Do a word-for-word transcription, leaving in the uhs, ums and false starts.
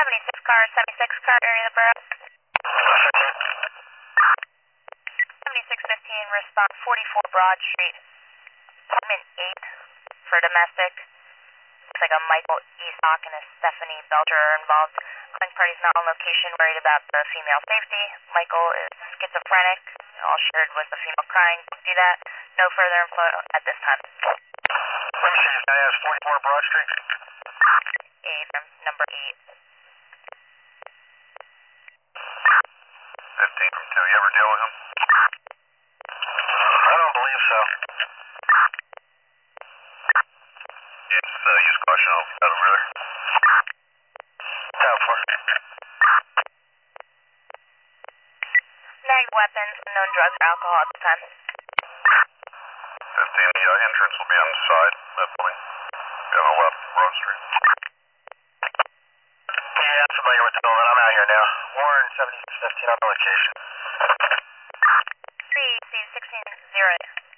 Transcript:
seventy-six car, seventy-six car, area of the borough. seventy-six fifteen, respond forty-four Broad Street. Apartment eight for domestic. Looks like a Michael Eastock and a Stephanie Belcher are involved. Calling parties not on location, worried about the female safety. Michael is schizophrenic. All shared was the female crying. Do that. No further info at this time. Let me see, this guy has forty-four Broad Street. Eight, number eight. fifteen from two. You ever deal with him? I don't believe so. Yes, uh, use caution. I'll cut over there. ten four. Snagged weapons and known drugs or alcohol at the time. fifteen, the uh, entrance will be on the side, that building. Be on the left, Broad Street. Yeah, I'm familiar with the building. I'm out here now. Warren, seventy-six fifteen on the location. C C sixteen zero.